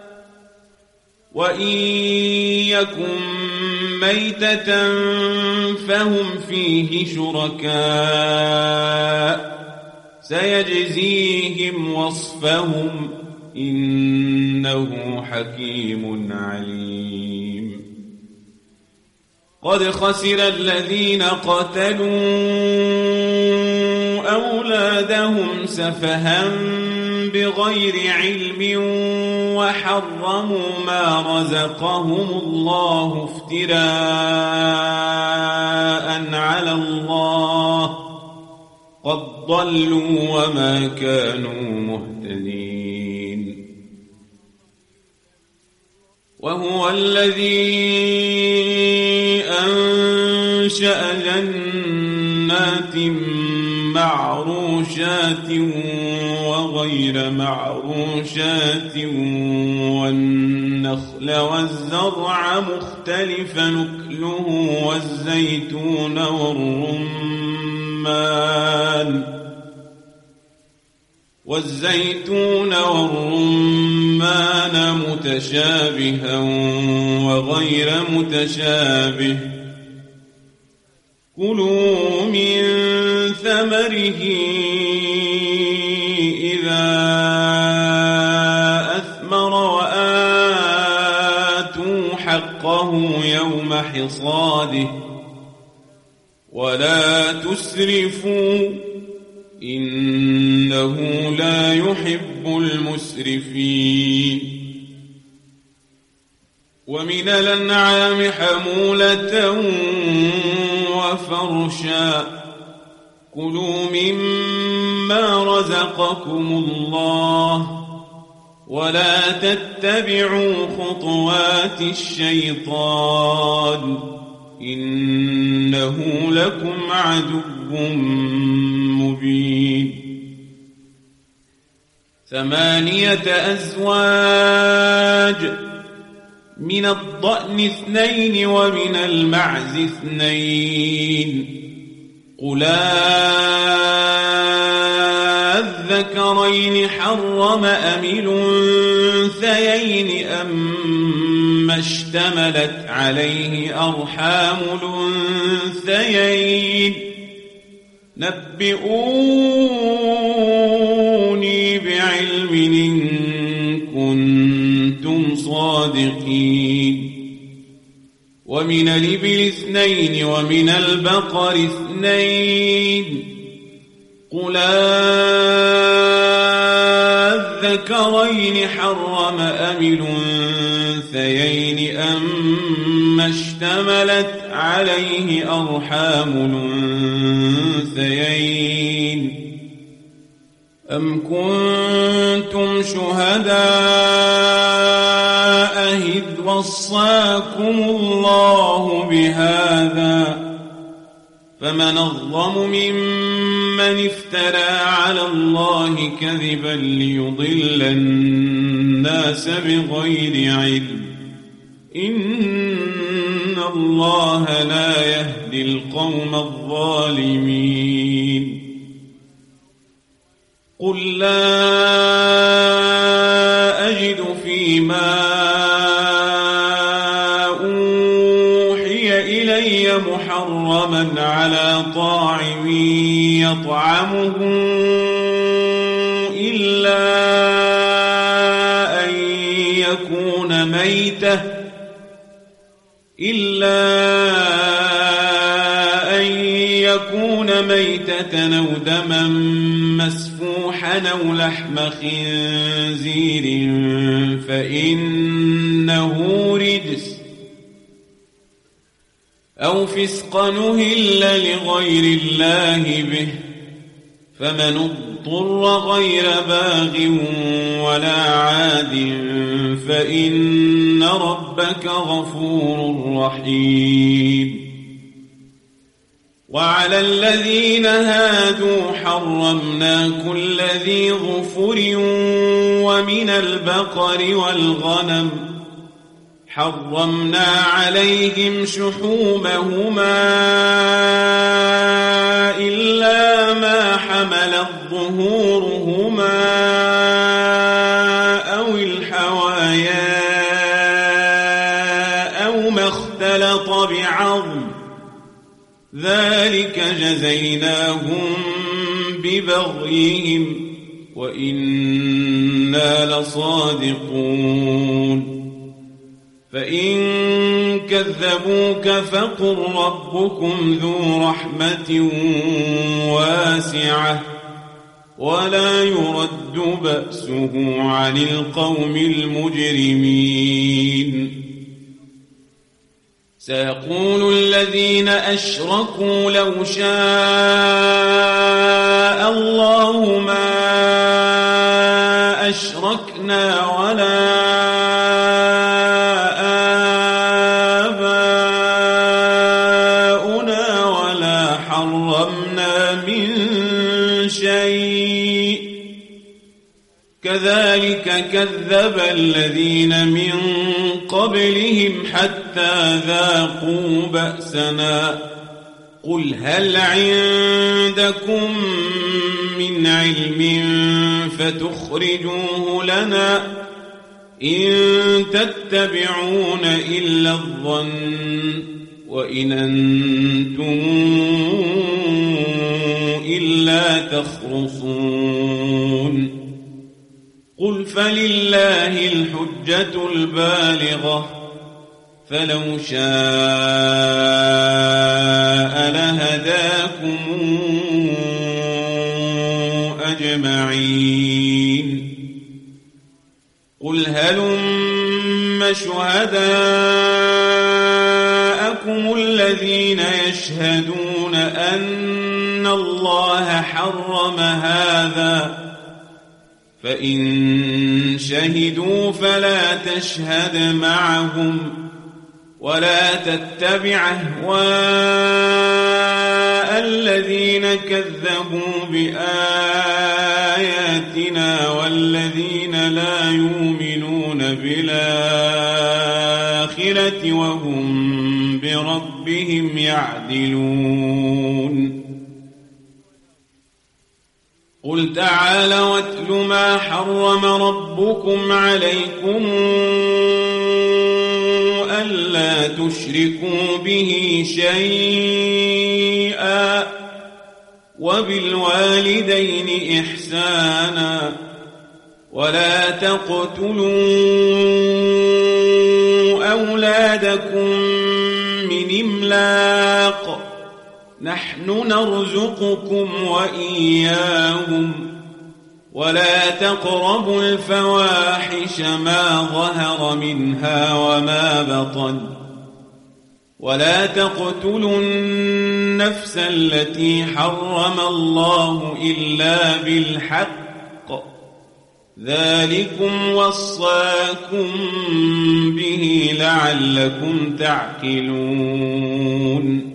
وإن يكن ميتة فهم فيه شركاء سيجزيهم وصفهم إنه حكيم عليم. قد خسر الذين قتلوا أولادهم سفها بغير علم وحرموا ما رزقهم الله افتراء على الله قد ضلوا وما كانوا مهتدين. وهو الذي أنشأ جنات معروشات وغير معروشات والنخل والزرع مختلفا نكله والزيتون والرمان والزيتون والرمان متشابها وغير متشابه كلوا من ثمره إذا أثمر وآتوا حقه يوم حصاده ولا تسرفوا إنه لا يحب المسرفين. ومن الأنعام حمولة وفرشا كلوا مما رزقكم الله ولا تتبعوا خطوات الشيطان إنه لكم عدو مبين. ثمانية أزواج من الضأن اثنين ومن المعز اثنين قل الذكرين حرم أم الأنثيين أما اشتملت عليه أرحام الأنثيين نبئوني بعلم إن كنتم صادقين. ومن الإبل اثنين ومن البقر اثنين قل الذكرين حرم أم الأنثيين أما اشتملت عليه أرحام الأنثيين أم كنتم شهداء إذ وصاكم الله بهذا فمن أظلم ممن افترى على الله كذبا ليضل الناس بغير علم إن الله لا يهدي القوم الظالمين. قل لا أجد فيما أوحي إلي محرما على طاعم يطعمه إلا أن يكون ميتة إلا أن يكون ميتة أو دما مسفوحا أو لحم خنزير فإنه رجس أو فسقا أهل لغير الله به فمن اضطر غير باغ ولا عاد فإن ربك غفور رحيم. وعلى الذين هادوا حرمنا كل ذي ظفر ومن البقر والغنم حرمنا عليهم شحومهما إلا ما حملت ظهورهما أو الحوايا أو ما اختلط بعظم ذلك جزيناهم ببغيهم وإنا لصادقون. فإن كذبوك فقل ربكم ذو رحمة واسعة ولا يرد بأسه عن القوم المجرمين. سيقول الذين أشركوا لو شاء الله ما أشركنا ولا آباؤنا ولا حرمنا من شيء كذلك كذب الذين من قبلهم حتى ذاقوا بأسنا قل هل عندكم من علم فتخرجوه لنا إن تتبعون إلا الظن وإن أنتم إلا تخرصون قل فلله الحجة البالغة فلو شاء لهداكم أجمعين. قل هلم شهداءكم الذين يشهدون أن الله حرم هذا فإن شهدوا فلا تشهد معهم ولا تتبع أهواء الذين كذبوا بآياتنا والذين لا يؤمنون بالآخرة وهم بربهم يعدلون. قل تعالوا واتل ما حرم ربكم عليكم ألا تشركوا به شيئا وبالوالدين إحسانا ولا تقتلوا أولادكم من إملاق نحن نرزقكم وإياهم ولا تقربوا الفواحش ما ظهر منها وما بطن ولا تقتلوا النفس التي حرم الله إلا بالحق ذلكم وصاكم به لعلكم تعقلون.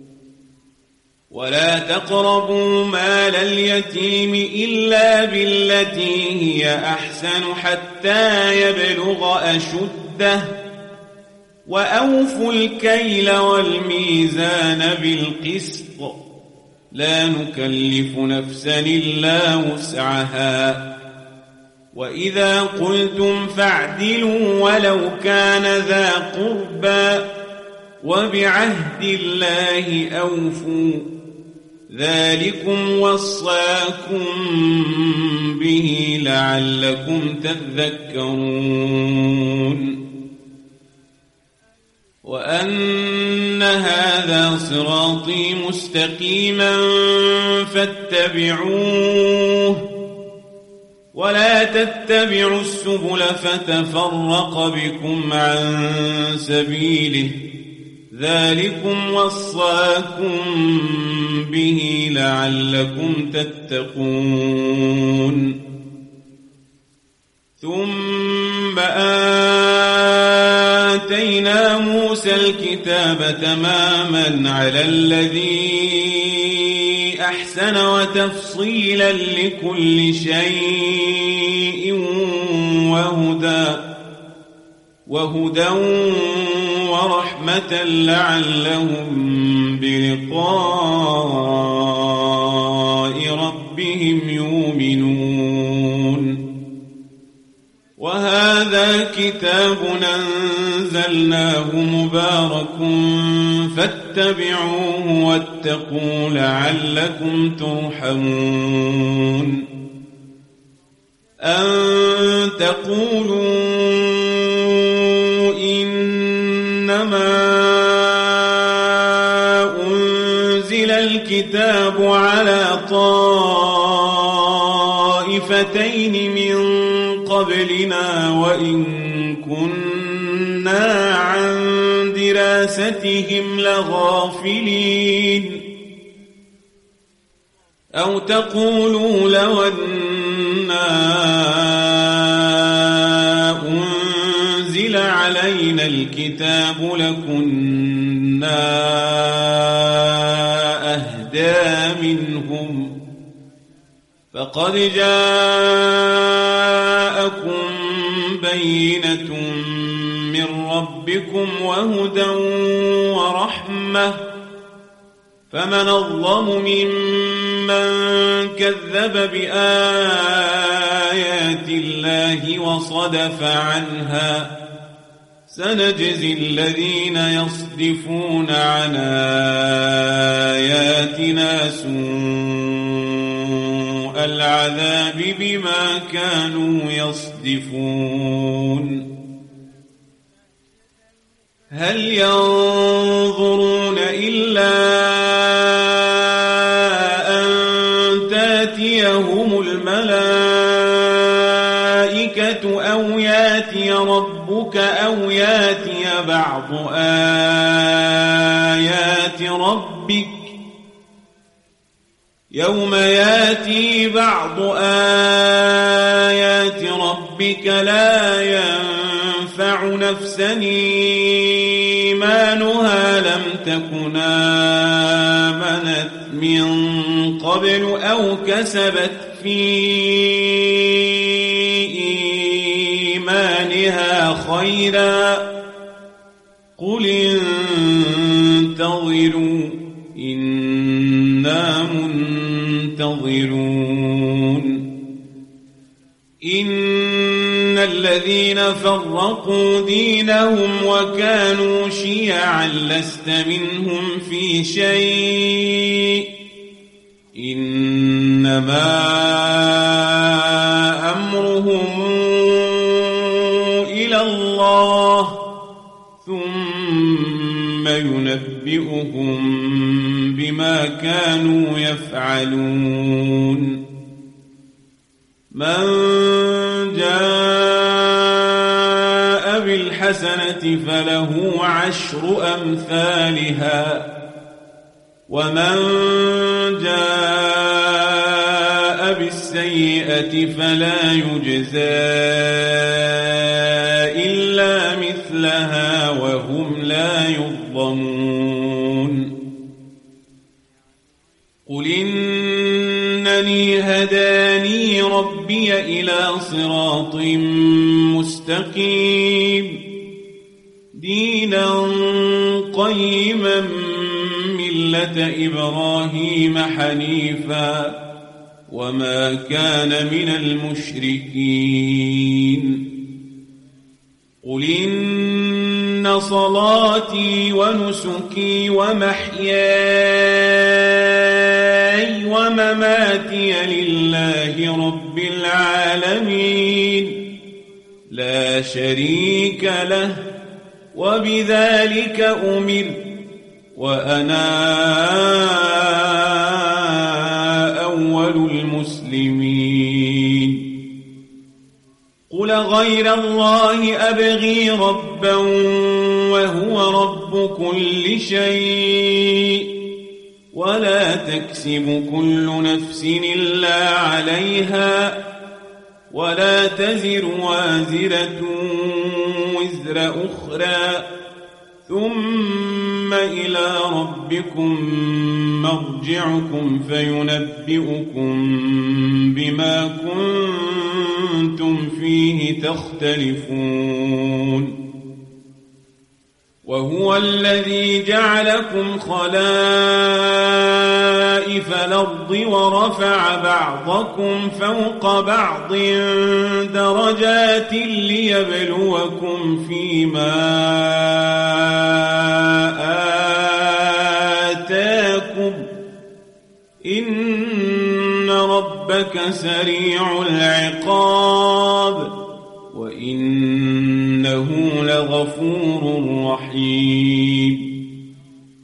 ولا تقربوا مال اليتيم إلا بالتي هي أحسن حتى يبلغ أشده وأوفوا الكيل والميزان بالقسط لا نكلف نفسا إلا وسعها وإذا قلتم فاعدلوا ولو كان ذا قربى وبعهد الله أوفوا ذلكم وصاكم به لعلكم تذكرون. وأن هذا صراطي مستقيما فاتبعوه ولا تتبعوا السبل فتفرق بكم عن سبيله ذلكم وصاكم به لعلكم تتقون. ثم آتينا موسى الكتاب تماما على الذي أحسن وتفصيلا لكل شيء وهدى وهدى ورحمة لعلهم بلقاء ربهم يؤمنون. وهذا كتاب أنزلناه مبارك فاتبعوه واتقوا لعلكم ترحمون. أن تقولوا إن الكتاب على طائفتين من قبلنا وإن كنا عن دراستهم لغافلين أو تقولوا لو أنا أنزل علينا الكتاب لكنا أهدى منهم فقد جاءكم بينة من ربكم وهدى ورحمة فمن أظلم ممن كذب بآيات الله وصدف عنها سنجزي الذين يصدفون عن آياتنا سوء العذاب بما كانوا يصدفون هل ينظرون إلا أن تأتيهم الملائكة أو يأتي ربك أو يأتي بعض آيات ربك يوم يأتي بعض آيات ربك لا ينفع نفسا إيمانها لم تكن آمنت من قبل أو كسبت في إيمانها خيرا قل انتظروا إنا منتظرون إن الذين فرقوا دينهم وكانوا شيعا لست منهم في شيء إنما أمرهم إلى الله ثم ينبئهم بما كانوا يفعلون من جاء بالحسنة فله عشر أمثالها ومن جاء بالسيئة فلا يجزى إلا مثلها وهم لا يظلمون قل إنني هداني ربي إلى صراط مستقيم دينا قيما ملة إبراهيم حنيفا وما كان من المشركين قل إن صلاتي ونسكي ومحياي ومماتي لله رب العالمين لا شريك له وبذلك أمرت وأنا أول المسلمين قل غير الله أبغي ربا وهو رب كل شيء ولا تكسب كل نفس إلا عليها ولا تزر وازرة وزر أخرى ثم إلى ربكم مرجعكم فينبئكم بما كنتم فيه تختلفون وهو الذي جعلكم خلائف الأرض ورفع بعضكم فوق بعض درجات ليبلوكم فيما آتاكم إن ربك سريع العقاب وإنه لغفور رحيم